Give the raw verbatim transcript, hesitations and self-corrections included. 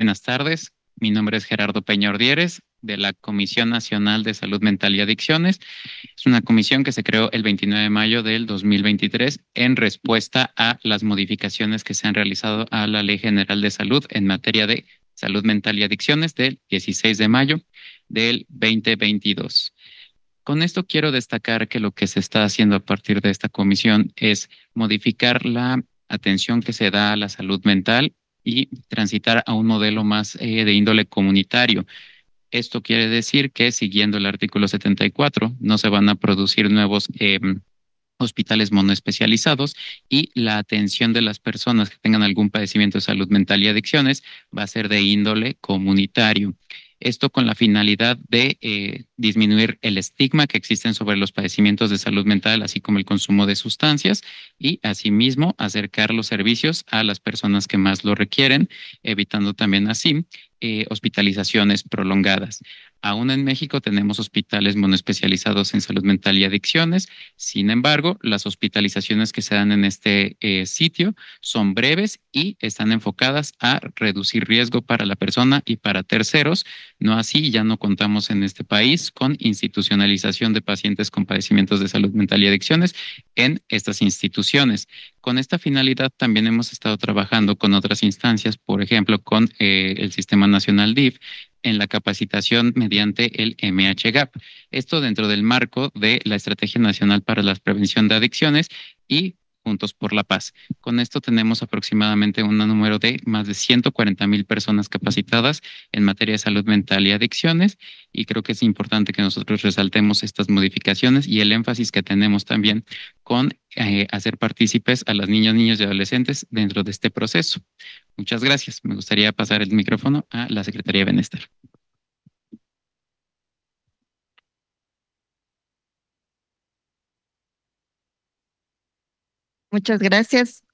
buenas tardes. Mi nombre es Gerardo Peña Ordieres, de la Comisión Nacional de Salud Mental y Adicciones. Es una comisión que se creó el veintinueve de mayo del dos mil veintitrés en respuesta a las modificaciones que se han realizado a la Ley General de Salud en materia de salud mental y adicciones del dieciséis de mayo del dos mil veintidós. Con esto quiero destacar que lo que se está haciendo a partir de esta comisión es modificar la atención que se da a la salud mental y transitar a un modelo más eh, de índole comunitario. Esto quiere decir que, siguiendo el artículo setenta y cuatro, no se van a producir nuevos eh, hospitales monoespecializados y la atención de las personas que tengan algún padecimiento de salud mental y adicciones va a ser de índole comunitario. Esto con la finalidad de eh, disminuir el estigma que existen sobre los padecimientos de salud mental, así como el consumo de sustancias, y asimismo acercar los servicios a las personas que más lo requieren, evitando también así eh, hospitalizaciones prolongadas. Aún en México tenemos hospitales monoespecializados en salud mental y adicciones. Sin embargo, las hospitalizaciones que se dan en este eh, sitio son breves y están enfocadas a reducir riesgo para la persona y para terceros. No así, ya no contamos en este país con institucionalización de pacientes con padecimientos de salud mental y adicciones en estas instituciones. Con esta finalidad también hemos estado trabajando con otras instancias, por ejemplo, con eh, el Sistema Nacional D I F en la capacitación mediante el M H GAP. Esto dentro del marco de la Estrategia Nacional para la Prevención de Adicciones y Juntos por la Paz. Con esto tenemos aproximadamente un número de más de ciento cuarenta mil personas capacitadas en materia de salud mental y adicciones, y creo que es importante que nosotros resaltemos estas modificaciones y el énfasis que tenemos también con eh, hacer partícipes a las niñas, niños y adolescentes dentro de este proceso. Muchas gracias. Me gustaría pasar el micrófono a la Secretaría de Bienestar. Muchas gracias.